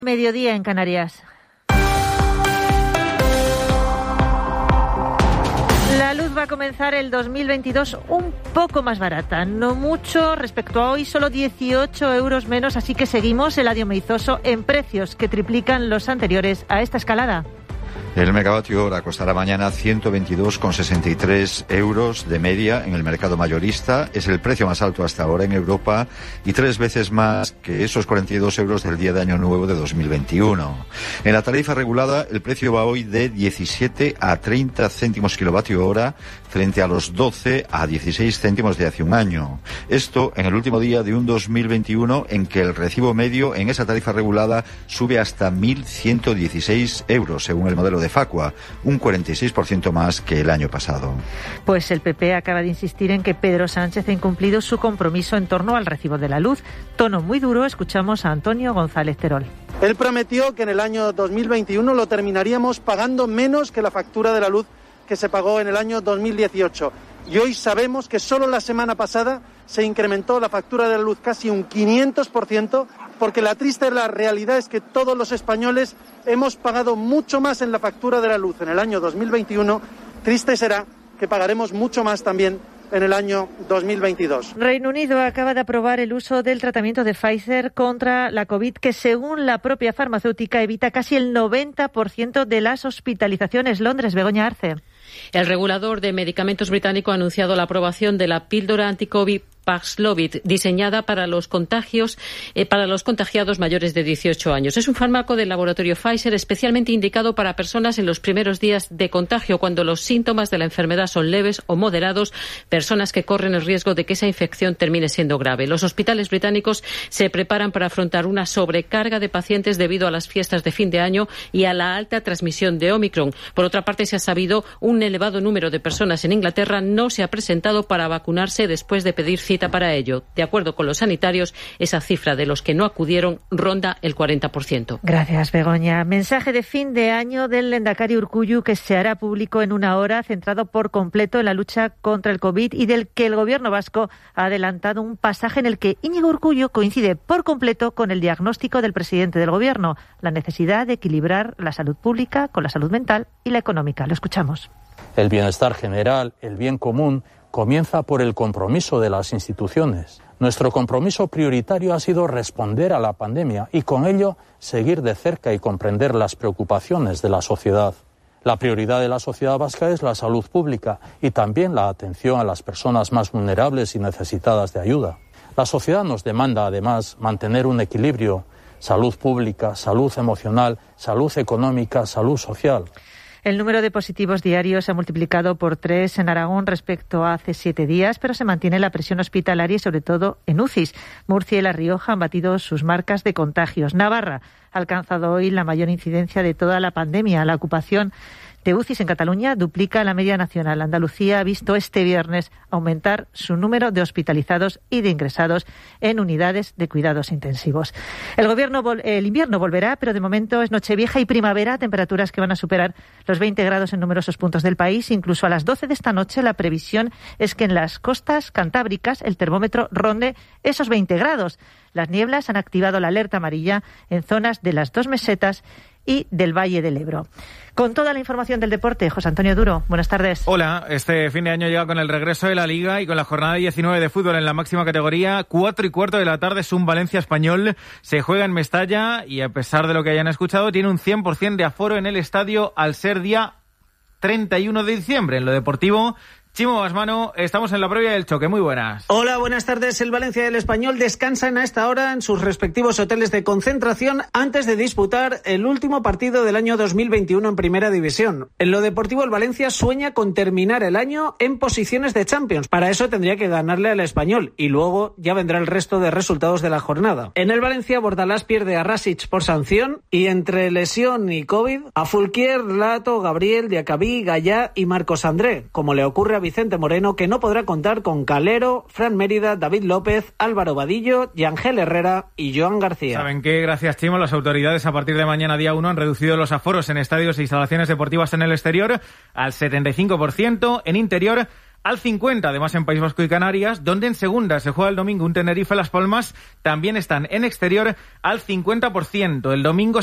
Mediodía en Canarias. La luz va a comenzar el 2022 un poco más barata, no mucho respecto a hoy, solo 18 euros menos, así que seguimos, Eladio Meizoso, en precios que triplican los anteriores a esta escalada. El megavatio hora costará mañana 122,63 euros de media en el mercado mayorista. Es el precio más alto hasta ahora en Europa y 3 veces más que esos 42 euros del día de Año Nuevo de 2021. En la tarifa regulada, el precio va hoy de 17 a 30 céntimos kilovatio hora frente a los 12 a 16 céntimos de hace un año. Esto en el último día de un 2021 en que el recibo medio en esa tarifa regulada sube hasta 1.116 euros, según el modelo de Facua, un 46% más que el año pasado. Pues el PP acaba de insistir en que Pedro Sánchez ha incumplido su compromiso en torno al recibo de la luz. Tono muy duro, escuchamos a Antonio González Terol. Él prometió que en el año 2021 lo terminaríamos pagando menos que la factura de la luz que se pagó en el año 2018. Y hoy sabemos que solo la semana pasada se incrementó la factura de la luz casi un 500%, porque la triste realidad es que todos los españoles hemos pagado mucho más en la factura de la luz en el año 2021. Triste será que pagaremos mucho más también en el año 2022. Reino Unido acaba de aprobar el uso del tratamiento de Pfizer contra la COVID, que según la propia farmacéutica evita casi el 90% de las hospitalizaciones. Londres, Begoña Arce. El regulador de medicamentos británico ha anunciado la aprobación de la píldora anti-COVID Paxlovid, diseñada para los contagiados mayores de 18 años. Es un fármaco del laboratorio Pfizer especialmente indicado para personas en los primeros días de contagio, cuando los síntomas de la enfermedad son leves o moderados, personas que corren el riesgo de que esa infección termine siendo grave. Los hospitales británicos se preparan para afrontar una sobrecarga de pacientes debido a las fiestas de fin de año y a la alta transmisión de Omicron. Por otra parte, se ha sabido un elevado número de personas en Inglaterra no se ha presentado para vacunarse después de pedir cita para ello. De acuerdo con los sanitarios, esa cifra de los que no acudieron ronda el 40%. Gracias, Begoña. Mensaje de fin de año del Lehendakari Urkullu que se hará público en una hora, centrado por completo en la lucha contra el COVID y del que el Gobierno vasco ha adelantado un pasaje en el que Íñigo Urkullu coincide por completo con el diagnóstico del presidente del Gobierno, la necesidad de equilibrar la salud pública con la salud mental y la económica. Lo escuchamos. El bienestar general, el bien común, comienza por el compromiso de las instituciones. Nuestro compromiso prioritario ha sido responder a la pandemia y con ello seguir de cerca y comprender las preocupaciones de la sociedad. La prioridad de la sociedad vasca es la salud pública y también la atención a las personas más vulnerables y necesitadas de ayuda. La sociedad nos demanda, además, mantener un equilibrio: salud pública, salud emocional, salud económica, salud social. El número de positivos diarios se ha multiplicado por 3 en Aragón respecto a hace 7 días, pero se mantiene la presión hospitalaria y sobre todo en UCIs. Murcia y La Rioja han batido sus marcas de contagios. Navarra ha alcanzado hoy la mayor incidencia de toda la pandemia. La ocupación de UCIs en Cataluña duplica la media nacional. Andalucía ha visto este viernes aumentar su número de hospitalizados y de ingresados en unidades de cuidados intensivos. El invierno volverá, pero de momento es Nochevieja y primavera, temperaturas que van a superar los 20 grados en numerosos puntos del país. Incluso a las 12 de esta noche la previsión es que en las costas cantábricas el termómetro ronde esos 20 grados. Las nieblas han activado la alerta amarilla en zonas de las 2 mesetas y del Valle del Ebro. Con toda la información del deporte, José Antonio Duro, buenas tardes. Hola, este fin de año llega con el regreso de la Liga y con la jornada 19 de fútbol en la máxima categoría. 4:15 de la tarde es un Valencia Español, se juega en Mestalla y a pesar de lo que hayan escuchado, tiene un 100% de aforo en el estadio al ser día 31 de diciembre. En lo deportivo, Chimo Basmano, estamos en la previa del choque. Muy buenas. Hola, buenas tardes. El Valencia y el Español descansan a esta hora en sus respectivos hoteles de concentración antes de disputar el último partido del año 2021 en Primera División. En lo deportivo, el Valencia sueña con terminar el año en posiciones de Champions. Para eso tendría que ganarle al Español y luego ya vendrá el resto de resultados de la jornada. En el Valencia, Bordalás pierde a Rasic por sanción y entre lesión y COVID, a Fulquier, Lato, Gabriel, Diacabí, Gallá y Marcos André, como le ocurre a Vicente Moreno, que no podrá contar con Calero, Fran Mérida, David López, Álvaro Vadillo, Yangel Herrera y Joan García. ¿Saben qué? Gracias, Chimo. Las autoridades a partir de mañana, día 1, han reducido los aforos en estadios e instalaciones deportivas en el exterior al 75%, en interior al 50%. Además, en País Vasco y Canarias, donde en segunda se juega el domingo un Tenerife-Las Palmas, también están en exterior al 50%. El domingo